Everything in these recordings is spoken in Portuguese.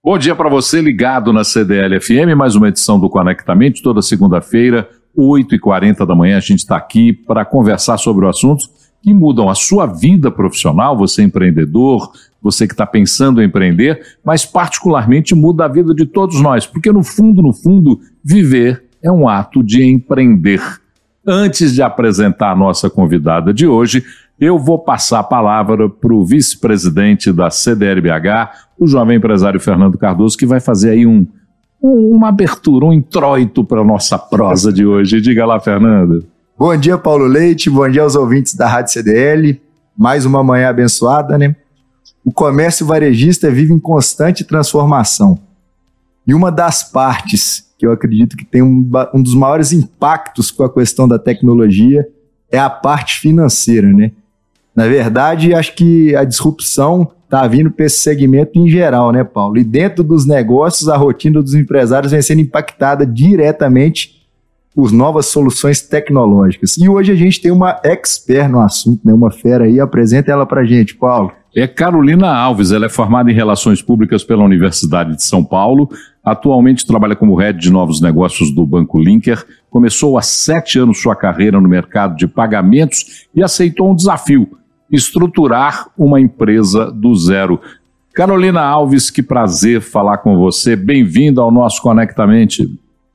Bom dia para você ligado na CDL-FM, mais uma edição do Conectamente, toda segunda-feira, 8h40 da manhã, a gente está aqui para conversar sobre assuntos que mudam a sua vida profissional, você empreendedor, você que está pensando em empreender, mas particularmente muda a vida de todos nós, porque no fundo, viver é um ato de empreender. Antes de apresentar a nossa convidada de hoje, eu vou passar a palavra para o vice-presidente da CDL-BH, o jovem empresário Fernando Cardoso, que vai fazer aí uma abertura, um introito para a nossa prosa de hoje. Diga lá, Fernando. Bom dia, Paulo Leite, bom dia aos ouvintes da Rádio CDL. Mais uma manhã abençoada, né? O comércio varejista vive em constante transformação. E uma das partes que eu acredito que tem um dos maiores impactos com a questão da tecnologia é a parte financeira, né? Na verdade, acho que a disrupção está vindo para esse segmento em geral, né, Paulo? E dentro dos negócios, a rotina dos empresários vem sendo impactada diretamente por novas soluções tecnológicas. E hoje a gente tem uma expert no assunto, né? Uma fera aí. Apresenta ela para a gente, Paulo. É Carolina Alves, ela é formada em Relações Públicas pela Universidade de São Paulo, atualmente trabalha como head de novos negócios do Banco Linker, começou há 7 anos sua carreira no mercado de pagamentos e aceitou um desafio, estruturar uma empresa do zero. Carolina Alves, que prazer falar com você, bem-vinda ao nosso Conectamente.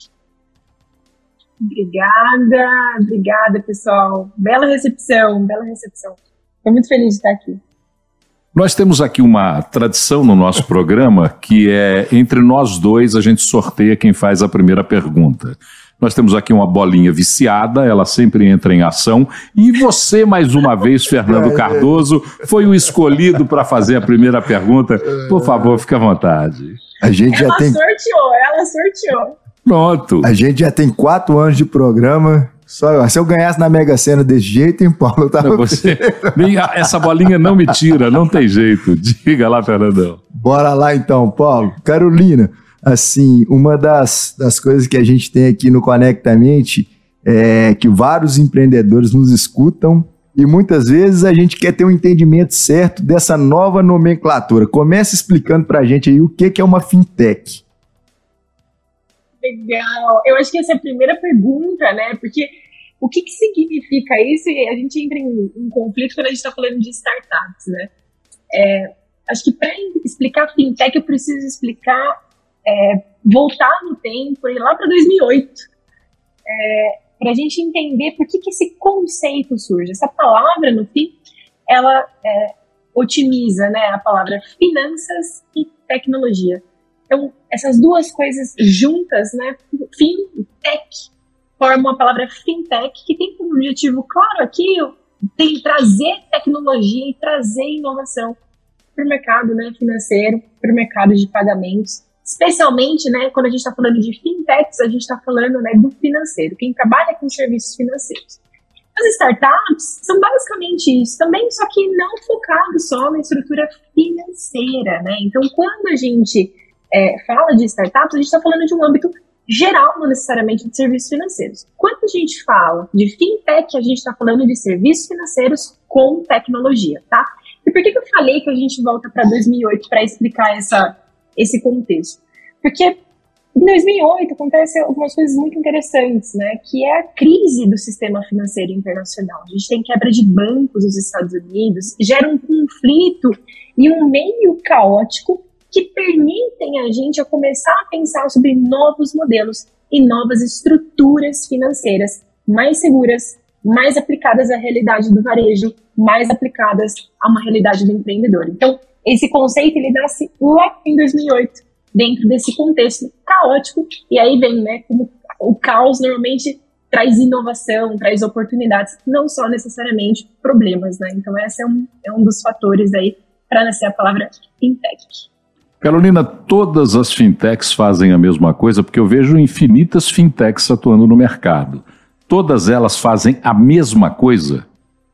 Obrigada pessoal, bela recepção. Estou muito feliz de estar aqui. Nós temos aqui uma tradição no nosso programa que é, entre nós dois, a gente sorteia quem faz a primeira pergunta. Nós temos aqui uma bolinha viciada, ela sempre entra em ação, e você, mais uma vez, Fernando Cardoso, foi o escolhido para fazer a primeira pergunta. Por favor, fique à vontade. Ela sorteou. Pronto. A gente já tem 4 anos de programa. Só, se eu ganhasse na Mega Sena desse jeito, hein, Paulo? Essa bolinha não me tira, não tem jeito. Diga lá, Fernandão. Bora lá então, Paulo. Carolina, assim, uma das coisas que a gente tem aqui no Conectamente é que vários empreendedores nos escutam e muitas vezes a gente quer ter um entendimento certo dessa nova nomenclatura. Comece explicando pra gente aí o que é uma fintech. Legal, eu acho que essa é a primeira pergunta, né, porque o que significa isso? E a gente entra em conflito quando a gente está falando de startups, né. Acho que para explicar fintech eu preciso explicar, voltar no tempo, ir lá para 2008, para a gente entender por que esse conceito surge. Essa palavra, no fim, ela otimiza, né, a palavra finanças e tecnologia. Então, essas duas coisas juntas, né, fintech, formam a palavra fintech, que tem como objetivo, claro, aqui tem trazer tecnologia e trazer inovação para o mercado, né, financeiro, para o mercado de pagamentos, especialmente, né, quando a gente está falando de fintechs, a gente está falando, né, do financeiro, quem trabalha com serviços financeiros. As startups são basicamente isso também, só que não focado só na estrutura financeira, né, então quando a gente fala de startups, a gente está falando de um âmbito geral, não necessariamente de serviços financeiros. Quando a gente fala de fintech, a gente está falando de serviços financeiros com tecnologia, tá? E por que eu falei que a gente volta para 2008 para explicar esse contexto? Porque em 2008 acontecem algumas coisas muito interessantes, né? Que é a crise do sistema financeiro internacional. A gente tem quebra de bancos nos Estados Unidos, gera um conflito e um meio caótico que permitem a gente a começar a pensar sobre novos modelos e novas estruturas financeiras mais seguras, mais aplicadas à realidade do varejo, mais aplicadas a uma realidade do empreendedor. Então, esse conceito ele nasce lá em 2008, dentro desse contexto caótico, e aí vem, né, como o caos normalmente traz inovação, traz oportunidades, não só necessariamente problemas, né? Então, esse é um dos fatores aí para nascer a palavra fintech. Carolina, todas as fintechs fazem a mesma coisa, porque eu vejo infinitas fintechs atuando no mercado. Todas elas fazem a mesma coisa?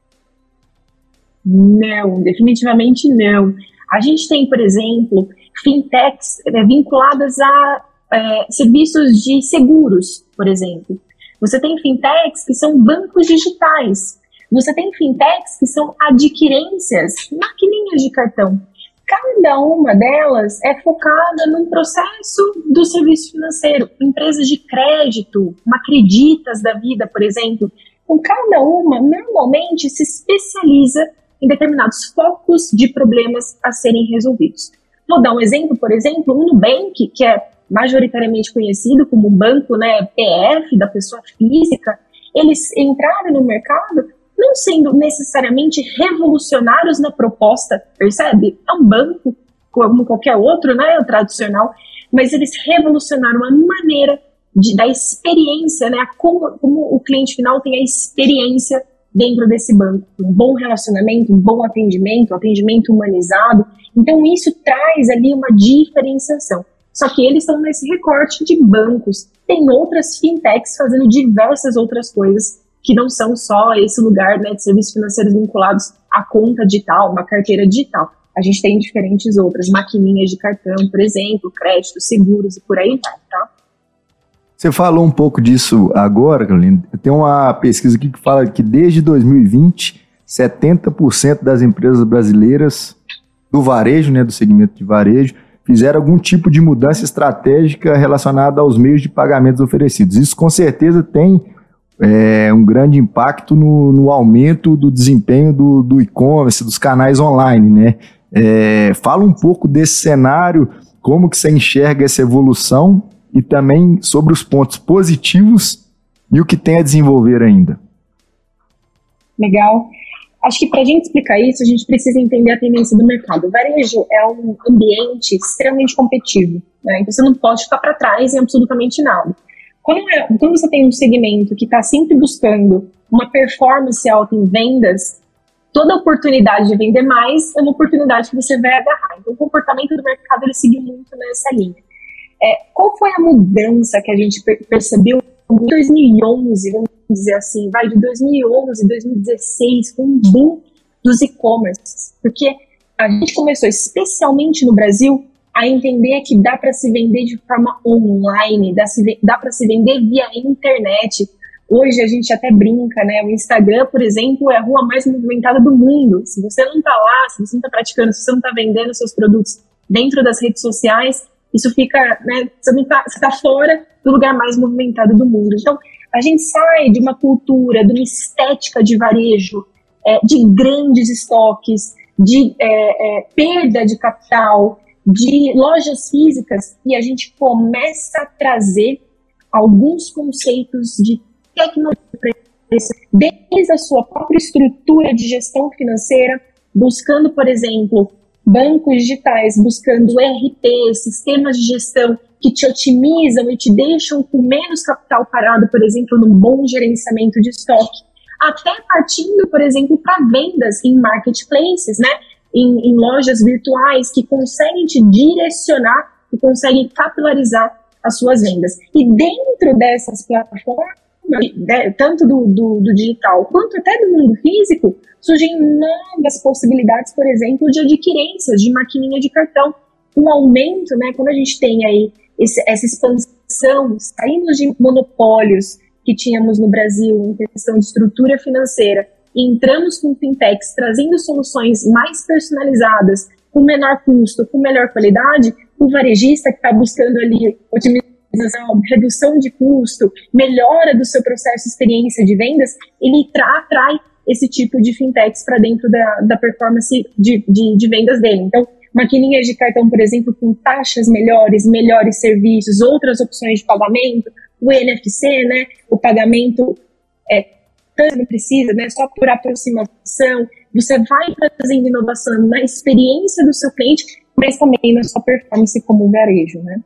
Não, definitivamente não. A gente tem, por exemplo, fintechs vinculadas a serviços de seguros, por exemplo. Você tem fintechs que são bancos digitais. Você tem fintechs que são adquirências, maquininhas de cartão. Cada cada uma delas é focada num processo do serviço financeiro. Empresas de crédito, uma Creditas da vida, por exemplo, com cada uma normalmente se especializa em determinados focos de problemas a serem resolvidos. Vou dar um exemplo, por exemplo, o Nubank, que é majoritariamente conhecido como um banco, né, PF, da pessoa física. Eles entraram no mercado não sendo necessariamente revolucionários na proposta, percebe? É um banco, como qualquer outro, né, o tradicional, mas eles revolucionaram a maneira da experiência, né, como o cliente final tem a experiência dentro desse banco. Um bom relacionamento, um bom atendimento humanizado. Então, isso traz ali uma diferenciação. Só que eles estão nesse recorte de bancos. Tem outras fintechs fazendo diversas outras coisas que não são só esse lugar, né, de serviços financeiros vinculados à conta digital, uma carteira digital. A gente tem diferentes outras, maquininhas de cartão, por exemplo, créditos, seguros e por aí vai, tá? Você falou um pouco disso agora, Carolina. Tem uma pesquisa aqui que fala que desde 2020, 70% das empresas brasileiras do varejo, né, do segmento de varejo, fizeram algum tipo de mudança estratégica relacionada aos meios de pagamentos oferecidos. Isso com certeza tem um grande impacto no aumento do desempenho do e-commerce, dos canais online, né? Fala um pouco desse cenário, como que você enxerga essa evolução e também sobre os pontos positivos e o que tem a desenvolver ainda. Legal. Acho que para a gente explicar isso, a gente precisa entender a tendência do mercado. O varejo é um ambiente extremamente competitivo, né? Então você não pode ficar para trás em absolutamente nada. Quando você tem um segmento que está sempre buscando uma performance alta em vendas, toda oportunidade de vender mais é uma oportunidade que você vai agarrar. Então o comportamento do mercado ele seguiu muito nessa linha. Qual foi a mudança que a gente percebeu em 2011, vamos dizer assim, de 2011, 2016, com um boom dos e-commerces? Porque a gente começou, especialmente no Brasil, a entender que dá para se vender de forma online, dá para se vender via internet. Hoje a gente até brinca, né? O Instagram, por exemplo, é a rua mais movimentada do mundo. Se você não está lá, se você não está praticando, se você não está vendendo seus produtos dentro das redes sociais, isso fica, né? Você tá fora do lugar mais movimentado do mundo. Então, a gente sai de uma cultura, de uma estética de varejo, de grandes estoques, de perda de capital, de lojas físicas, e a gente começa a trazer alguns conceitos de tecnologia, desde a sua própria estrutura de gestão financeira, buscando, por exemplo, bancos digitais, buscando ERP, sistemas de gestão que te otimizam e te deixam com menos capital parado, por exemplo, num bom gerenciamento de estoque, até partindo, por exemplo, para vendas em marketplaces, né? Em lojas virtuais que conseguem te direcionar e conseguem capilarizar as suas vendas. E dentro dessas plataformas, tanto do digital quanto até do mundo físico, surgem novas possibilidades, por exemplo, de adquirências de maquininha de cartão. Um aumento, né, quando a gente tem aí essa expansão, saímos de monopólios que tínhamos no Brasil em questão de estrutura financeira, e entramos com fintechs trazendo soluções mais personalizadas, com menor custo, com melhor qualidade, o varejista que está buscando ali otimização, redução de custo, melhora do seu processo de experiência de vendas, ele atrai esse tipo de fintechs para dentro da performance de vendas dele. Então, maquininhas de cartão, por exemplo, com taxas melhores serviços, outras opções de pagamento, o NFC, né, o pagamento não precisa, né, só por aproximação. Você vai trazendo inovação na experiência do seu cliente, mas também na sua performance como varejo, né?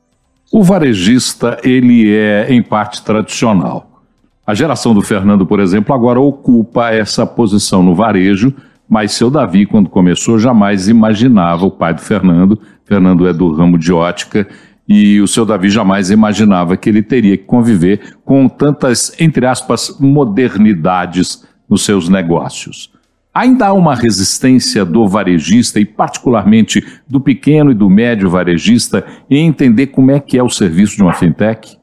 O varejista, ele é em parte tradicional. A geração do Fernando, por exemplo, agora ocupa essa posição no varejo, mas seu Davi, quando começou, jamais imaginava, o pai do Fernando é do ramo de ótica, e o seu Davi jamais imaginava que ele teria que conviver com tantas, entre aspas, modernidades nos seus negócios. Ainda há uma resistência do varejista e particularmente do pequeno e do médio varejista em entender como é que é o serviço de uma fintech?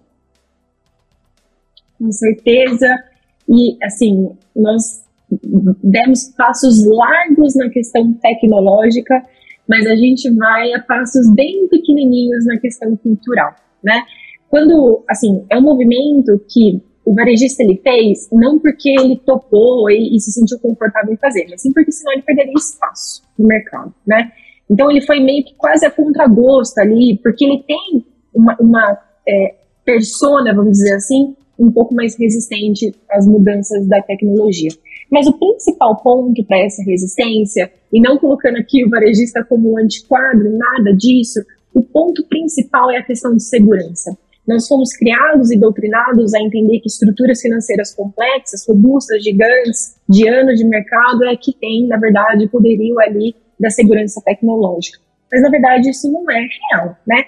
Com certeza. E, assim, nós demos passos largos na questão tecnológica, mas a gente vai a passos bem pequenininhos na questão cultural, né? Quando, assim, é um movimento que o varejista ele fez não porque ele topou e se sentiu confortável em fazer, mas sim porque senão ele perderia espaço no mercado, né? Então ele foi meio que quase a contragosto ali, porque ele tem uma persona, vamos dizer assim, um pouco mais resistente às mudanças da tecnologia. Mas o principal ponto para essa resistência, e não colocando aqui o varejista como um antiquado, nada disso, o ponto principal é a questão de segurança. Nós fomos criados e doutrinados a entender que estruturas financeiras complexas, robustas, gigantes, de anos de mercado, é que tem, na verdade, o poderio ali da segurança tecnológica. Mas, na verdade, isso não é real, né?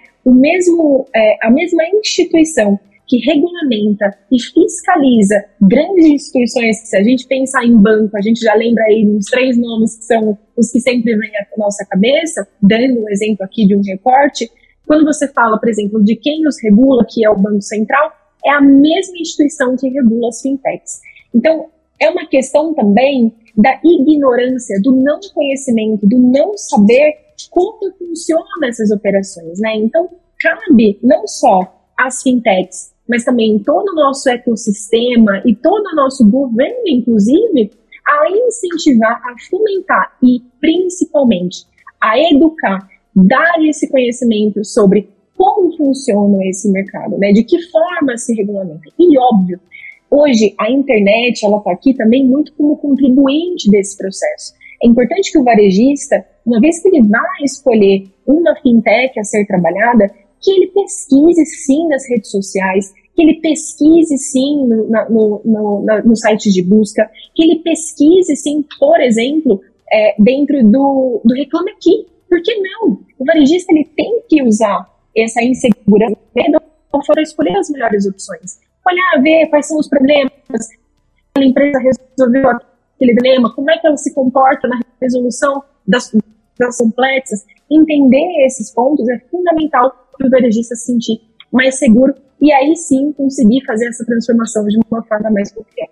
A mesma instituição que regulamenta e fiscaliza grandes instituições, que se a gente pensar em banco, a gente já lembra aí uns 3 nomes que são os que sempre vêm à nossa cabeça, dando um exemplo aqui de um recorte. Quando você fala, por exemplo, de quem os regula, que é o Banco Central, é a mesma instituição que regula as fintechs. Então, é uma questão também da ignorância, do não conhecimento, do não saber como funcionam essas operações, né? Então, cabe não só às fintechs, mas também todo o nosso ecossistema e todo o nosso governo, inclusive, a incentivar, a fomentar e, principalmente, a educar, dar esse conhecimento sobre como funciona esse mercado, né? De que forma se regulamenta. E, óbvio, hoje a internet ela está aqui também muito como contribuinte desse processo. É importante que o varejista, uma vez que ele vai escolher uma fintech a ser trabalhada, que ele pesquise sim nas redes sociais, que ele pesquise sim no site de busca, que ele pesquise sim, por exemplo, dentro do Reclame Aqui. Por que não? O varejista ele tem que usar essa insegurança para escolher as melhores opções. Olhar, ver quais são os problemas, a empresa resolveu aquele dilema, como é que ela se comporta na resolução das complexas. Entender esses pontos é fundamental para o varejista se sentir mais seguro e aí sim conseguir fazer essa transformação de uma forma mais confiável.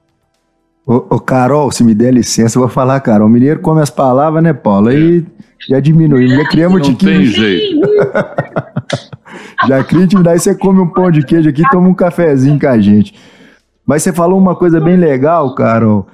Ô Carol, se me der licença, eu vou falar, Carol. O mineiro come as palavras, né, Paulo? Aí já diminuiu. Já criamos um tiquinho. Não tem jeito. Já cria intimidade. Você come um pão de queijo aqui, toma um cafezinho com a gente. Mas você falou uma coisa bem legal, Carol.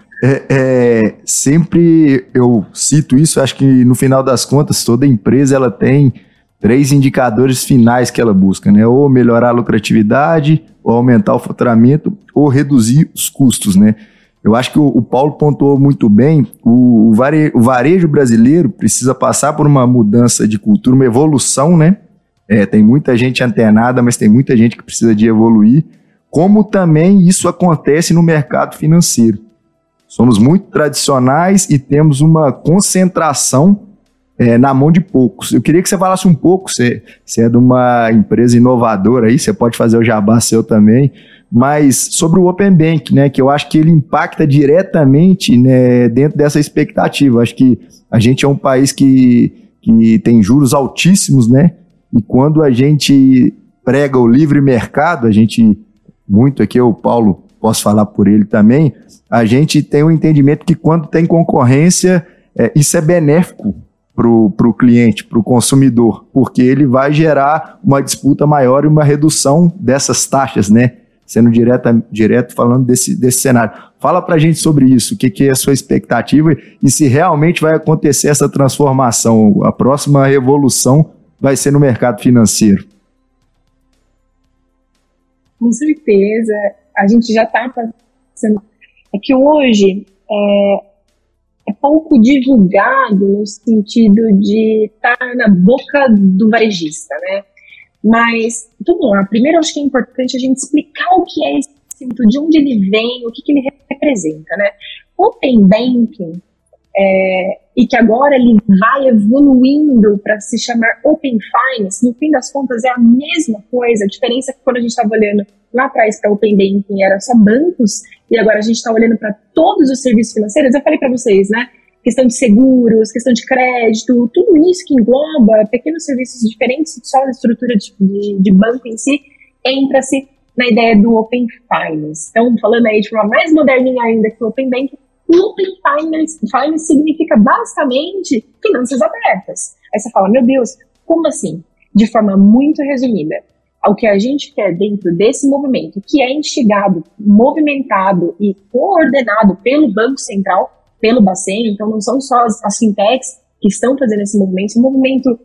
Sempre eu cito isso, acho que no final das contas, toda empresa ela tem 3 indicadores finais que ela busca, né? Ou melhorar a lucratividade, ou aumentar o faturamento, ou reduzir os custos, né? Eu acho que o Paulo pontuou muito bem, o varejo brasileiro precisa passar por uma mudança de cultura, uma evolução, né? Tem muita gente antenada, mas tem muita gente que precisa de evoluir, como também isso acontece no mercado financeiro. Somos muito tradicionais e temos uma concentração na mão de poucos. Eu queria que você falasse um pouco, você é de uma empresa inovadora aí, você pode fazer o jabá seu também, mas sobre o Open Bank, né, que eu acho que ele impacta diretamente, né, dentro dessa expectativa. Acho que a gente é um país que tem juros altíssimos, né, e quando a gente prega o livre mercado, a gente, muito aqui, o Paulo, posso falar por ele também, a gente tem um entendimento que quando tem concorrência, isso é benéfico para o cliente, para o consumidor, porque ele vai gerar uma disputa maior e uma redução dessas taxas, né? Sendo direto falando desse cenário. Fala para a gente sobre isso, o que é a sua expectativa e se realmente vai acontecer essa transformação, a próxima revolução vai ser no mercado financeiro. Com certeza, a gente já está passando. É que hoje é pouco divulgado no sentido de estar na boca do varejista, né? Mas, vamos lá, primeiro acho que é importante a gente explicar o que é esse conceito, de onde ele vem, o que ele representa, né? Open Banking, e que agora ele vai evoluindo para se chamar Open Finance, no fim das contas é a mesma coisa, a diferença é que quando a gente estava olhando lá atrás para Open Banking era só bancos, e agora a gente está olhando para todos os serviços financeiros. Eu falei para vocês, né? Questão de seguros, questão de crédito, tudo isso que engloba pequenos serviços diferentes, só a estrutura de banco em si, entra-se na ideia do Open Finance. Então, falando aí de forma mais moderninha ainda que o Open Banking, O Open Finance significa basicamente finanças abertas. Aí você fala, meu Deus, como assim? De forma muito resumida, o que a gente quer dentro desse movimento, que é instigado, movimentado e coordenado pelo Banco Central, pelo Bacen, então não são só as fintechs que estão fazendo esse movimento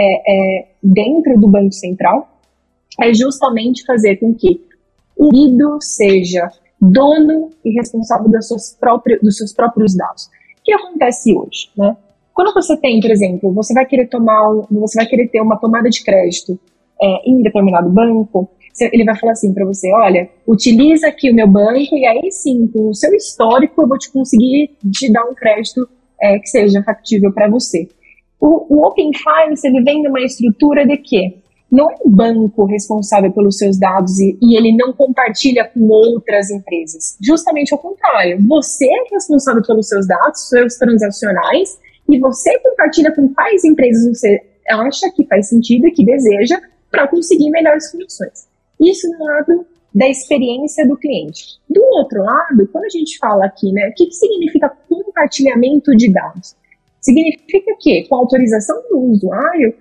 dentro do Banco Central, é justamente fazer com que o indivíduo seja dono e responsável dos seus próprios dados. O que acontece hoje, né? Quando você tem, por exemplo, você vai querer ter uma tomada de crédito em determinado banco, ele vai falar assim para você, olha, utiliza aqui o meu banco e aí sim, com o seu histórico, eu vou conseguir te dar um crédito que seja factível para você. O Open Finance, ele vem numa estrutura de quê? Não é o banco responsável pelos seus dados e ele não compartilha com outras empresas. Justamente ao contrário, você é responsável pelos seus dados, seus transacionais, e você compartilha com quais empresas você acha que faz sentido e que deseja para conseguir melhores condições. Isso no lado da experiência do cliente. Do outro lado, quando a gente fala aqui, né, o que significa compartilhamento de dados? Significa que, com a autorização do usuário,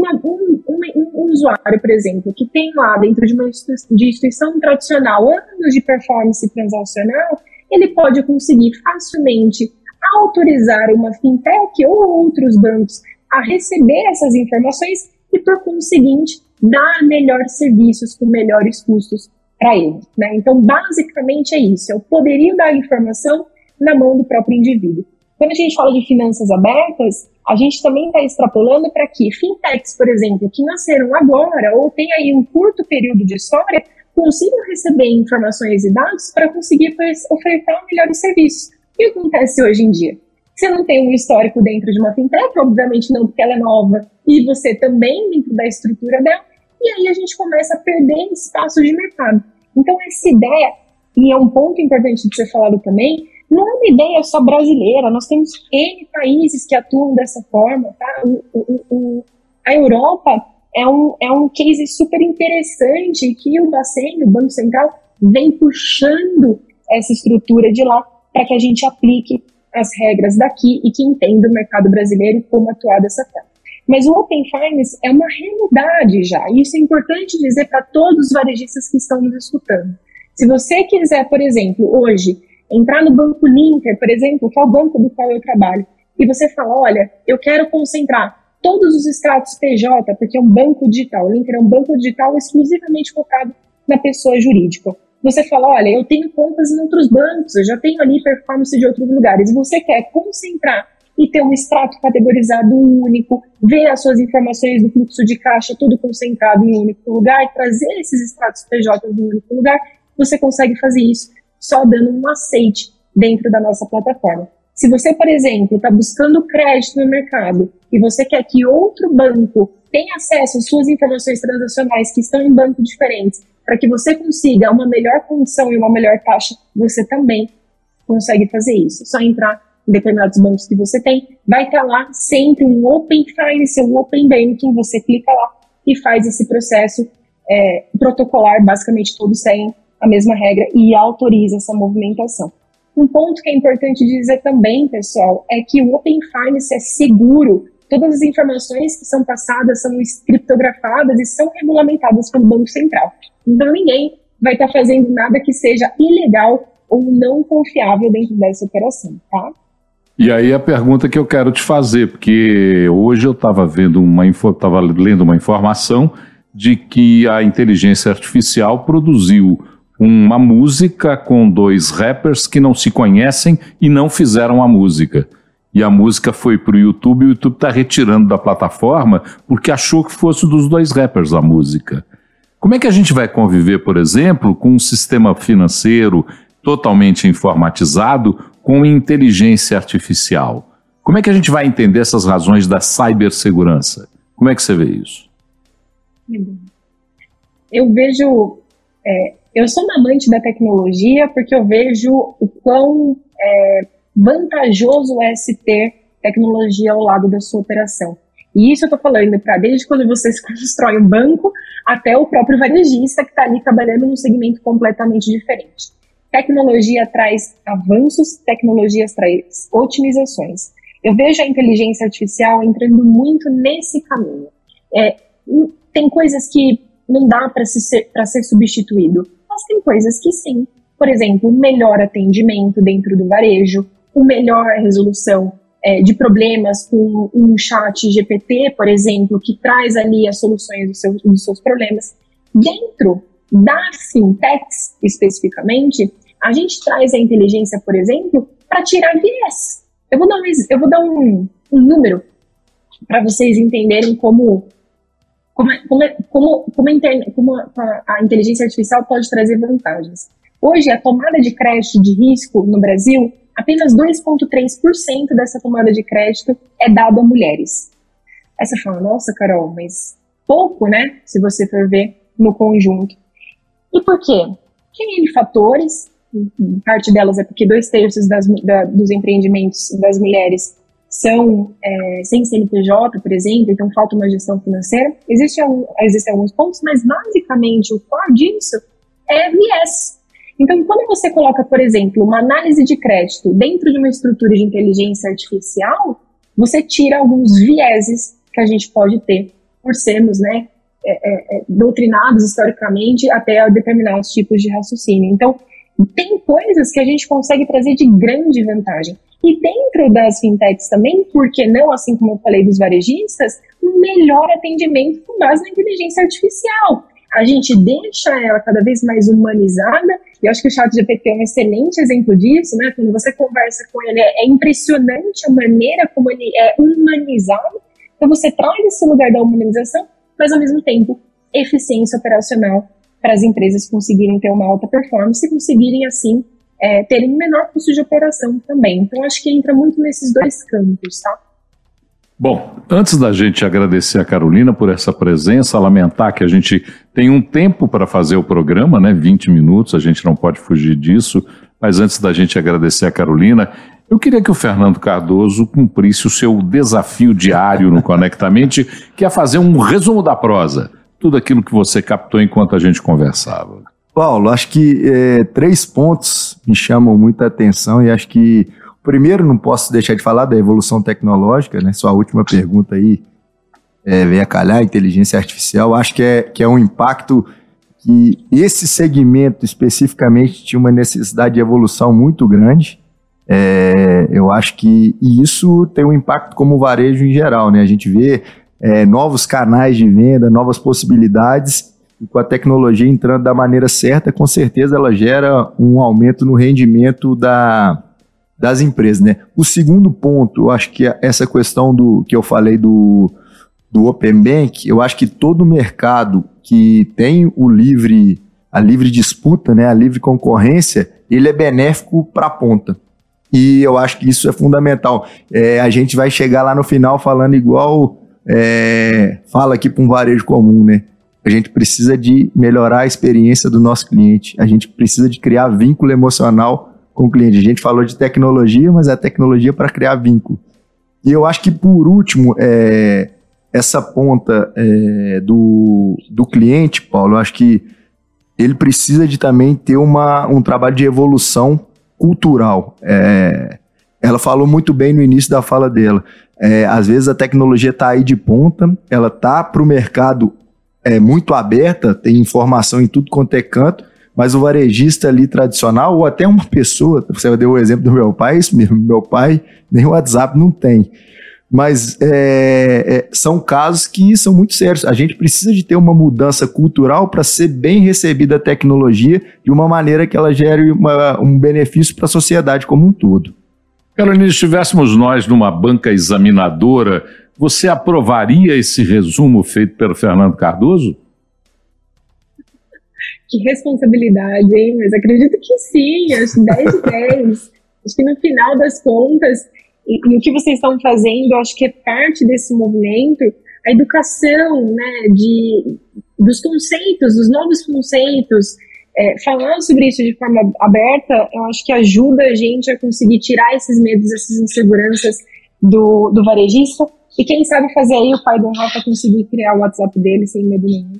um usuário, por exemplo, que tem lá dentro de uma instituição tradicional anos de performance transacional, ele pode conseguir facilmente autorizar uma fintech ou outros bancos a receber essas informações e, por conseguinte, dar melhores serviços com melhores custos para ele, né? Então, basicamente é isso, é o poderio da informação na mão do próprio indivíduo. Quando a gente fala de finanças abertas, a gente também está extrapolando para que fintechs, por exemplo, que nasceram agora ou têm aí um curto período de história, consigam receber informações e dados para conseguir ofertar melhores serviços. O que acontece hoje em dia? Você não tem um histórico dentro de uma fintech, obviamente não, porque ela é nova, e você também dentro da estrutura dela, e aí a gente começa a perder espaço de mercado. Então essa ideia, e é um ponto importante de ser falado também, não é uma ideia só brasileira, nós temos N países que atuam dessa forma, tá? A Europa é um case super interessante que o Bacen, o Banco Central, vem puxando essa estrutura de lá para que a gente aplique as regras daqui e que entenda o mercado brasileiro e como atuar dessa forma. Mas o Open Finance é uma realidade já, e isso é importante dizer para todos os varejistas que estão nos escutando. Se você quiser, por exemplo, hoje, entrar no Banco Linker, por exemplo, que é o banco do qual eu trabalho, e você fala, olha, eu quero concentrar todos os extratos PJ, porque é um banco digital, o Linker é um banco digital exclusivamente focado na pessoa jurídica. Você fala, olha, eu tenho contas em outros bancos, eu já tenho ali performance de outros lugares, e você quer concentrar e ter um extrato categorizado único, ver as suas informações do fluxo de caixa tudo concentrado em um único lugar, trazer esses extratos PJ em um único lugar, você consegue fazer isso só dando um aceite dentro da nossa plataforma. Se você, por exemplo, está buscando crédito no mercado e você quer que outro banco tenha acesso às suas informações transacionais que estão em bancos diferentes, para que você consiga uma melhor condição e uma melhor taxa, você também consegue fazer isso. Só entrar em determinados bancos que você tem, vai estar lá sempre um Open Finance, um Open Banking, você clica lá e faz esse processo protocolar, basicamente todos seguem a mesma regra e autoriza essa movimentação. Um ponto que é importante dizer também, pessoal, é que o Open Finance é seguro. Todas as informações que são passadas são criptografadas e são regulamentadas pelo Banco Central. Então ninguém vai estar fazendo nada que seja ilegal ou não confiável dentro dessa operação, tá? E aí a pergunta que eu quero te fazer, porque hoje eu estava lendo uma informação de que a inteligência artificial produziu uma música com 2 rappers que não se conhecem e não fizeram a música. E a música foi para o YouTube e o YouTube está retirando da plataforma porque achou que fosse dos 2 rappers a música. Como é que a gente vai conviver, por exemplo, com um sistema financeiro totalmente informatizado com inteligência artificial? Como é que a gente vai entender essas razões da cibersegurança? Como é que você vê isso? Eu vejo... eu sou uma amante da tecnologia porque eu vejo o quão vantajoso é se ter tecnologia ao lado da sua operação. E isso eu estou falando para desde quando você constrói um banco até o próprio varejista que está ali trabalhando num segmento completamente diferente. tecnologia traz avanços, tecnologias traz otimizações. Eu vejo a inteligência artificial entrando muito nesse caminho. Tem coisas que não dá para ser substituído, mas tem coisas que sim. Por exemplo, um melhor atendimento dentro do varejo, uma melhor resolução de problemas com um chat GPT, por exemplo, que traz ali as soluções dos seus problemas. Dentro das fintechs, especificamente, a gente traz a inteligência, por exemplo, para tirar viés. Eu vou dar um número para vocês entenderem como a inteligência artificial pode trazer vantagens. Hoje, a tomada de crédito de risco no Brasil, apenas 2,3% dessa tomada de crédito é dada a mulheres. Aí você fala, nossa, Carol, mas pouco, né? Se você for ver no conjunto. E por quê? Tem N fatores, parte delas é porque 2/3 dos empreendimentos das mulheres são sem CNPJ, por exemplo, então falta uma gestão financeira. Existem alguns pontos, mas basicamente o core disso é viés. Então, quando você coloca, por exemplo, uma análise de crédito dentro de uma estrutura de inteligência artificial, você tira alguns vieses que a gente pode ter por sermos, né, doutrinados historicamente até determinados tipos de raciocínio. Então, tem coisas que a gente consegue trazer de grande vantagem. E dentro das fintechs também, por que não, assim como eu falei dos varejistas, um melhor atendimento com base na inteligência artificial. A gente deixa ela cada vez mais humanizada, e eu acho que o ChatGPT é um excelente exemplo disso, né? Quando você conversa com ele, é impressionante a maneira como ele é humanizado. Então você traz esse lugar da humanização, mas ao mesmo tempo, eficiência operacional para as empresas conseguirem ter uma alta performance e conseguirem, assim, terem menor custo de operação também. Então, acho que entra muito nesses dois campos, tá? Bom, antes da gente agradecer a Carolina por essa presença, lamentar que a gente tem um tempo para fazer o programa, né? 20 minutos, a gente não pode fugir disso, mas antes da gente agradecer a Carolina, eu queria que o Fernando Cardoso cumprisse o seu desafio diário no Conectamente, que é fazer um resumo da prosa, tudo aquilo que você captou enquanto a gente conversava. Paulo, acho que 3 pontos me chamam muita atenção e acho que primeiro, não posso deixar de falar da evolução tecnológica, né? Sua última pergunta aí veio a calhar, inteligência artificial. Acho que é um impacto que esse segmento especificamente tinha uma necessidade de evolução muito grande. Eu acho que isso tem um impacto como o varejo em geral, né? A gente vê novos canais de venda, novas possibilidades, e com a tecnologia entrando da maneira certa, com certeza ela gera um aumento no rendimento das empresas, né? O segundo ponto, eu acho que essa questão que eu falei do Open Bank, eu acho que todo mercado que tem a livre disputa, né, a livre concorrência, ele é benéfico para a ponta. E eu acho que isso é fundamental. A gente vai chegar lá no final falando igual fala aqui para um varejo comum, né? A gente precisa de melhorar a experiência do nosso cliente. A gente precisa de criar vínculo emocional com o cliente. A gente falou de tecnologia, mas é tecnologia para criar vínculo. E eu acho que, por último, essa ponta do cliente, Paulo, eu acho que ele precisa de também ter um trabalho de evolução cultural. Ela falou muito bem no início da fala dela. Às vezes a tecnologia está aí de ponta, ela está para o mercado muito aberta, tem informação em tudo quanto é canto, mas o varejista ali tradicional, ou até uma pessoa, você deu o exemplo do meu pai, isso mesmo, meu pai nem o WhatsApp não tem, mas são casos que são muito sérios. A gente precisa de ter uma mudança cultural para ser bem recebida a tecnologia de uma maneira que ela gere um benefício para a sociedade como um todo. Carolina, se estivéssemos nós numa banca examinadora, você aprovaria esse resumo feito pelo Fernando Cardoso? Que responsabilidade, hein? Mas acredito que sim, acho 10 de 10. Acho que no final das contas, e o que vocês estão fazendo, acho que é parte desse movimento, a educação, né, dos conceitos, dos novos conceitos, falar sobre isso de forma aberta, eu acho que ajuda a gente a conseguir tirar esses medos, essas inseguranças do varejista. E quem sabe fazer aí o pai do Rafa conseguir criar o WhatsApp dele sem medo nenhum.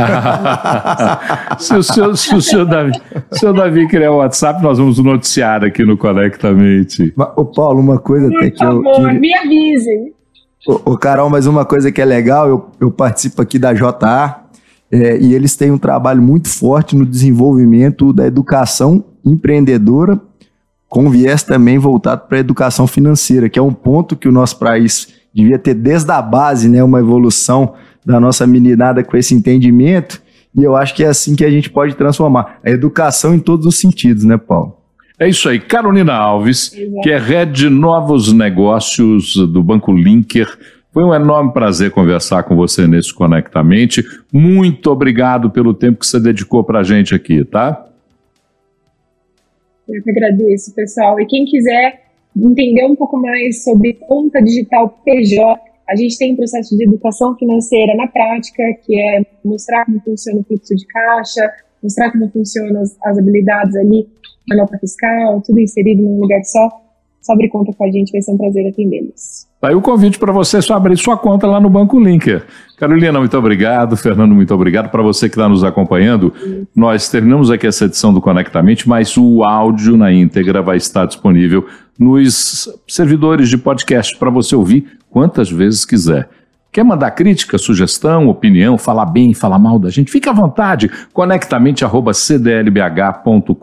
Se o senhor Davi criar o WhatsApp, nós vamos noticiar aqui no Conectamente. Ô Paulo, uma coisa até que eu... Por favor, me avisem. Ô Carol, mas uma coisa que é legal, eu participo aqui da JA, e eles têm um trabalho muito forte no desenvolvimento da educação empreendedora, com viés também voltado para a educação financeira, que é um ponto que o nosso país devia ter desde a base, né, uma evolução da nossa meninada com esse entendimento, e eu acho que é assim que a gente pode transformar a educação em todos os sentidos, né, Paulo? É isso aí. Carolina Alves, que é Head de Novos Negócios do Banco Linker. Foi um enorme prazer conversar com você nesse Conectamente. Muito obrigado pelo tempo que você dedicou para a gente aqui, tá? Eu que agradeço, pessoal. E quem quiser entender um pouco mais sobre conta digital PJ, a gente tem um processo de educação financeira na prática, que é mostrar como funciona o fluxo de caixa, mostrar como funcionam as habilidades ali, a nota fiscal, tudo inserido num lugar só. Só abre conta com a gente, vai ser um prazer atendê-los. Aí o convite para você só abrir sua conta lá no Banco Linker. Carolina, muito obrigado. Fernando, muito obrigado. Para você que está nos acompanhando, nós terminamos aqui essa edição do Conectamente, mas o áudio na íntegra vai estar disponível nos servidores de podcast para você ouvir quantas vezes quiser. Quer mandar crítica, sugestão, opinião, falar bem, falar mal da gente? Fique à vontade.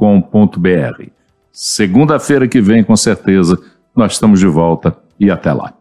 conectamente@cdlbh.com.br. Segunda-feira que vem, com certeza, nós estamos de volta e até lá.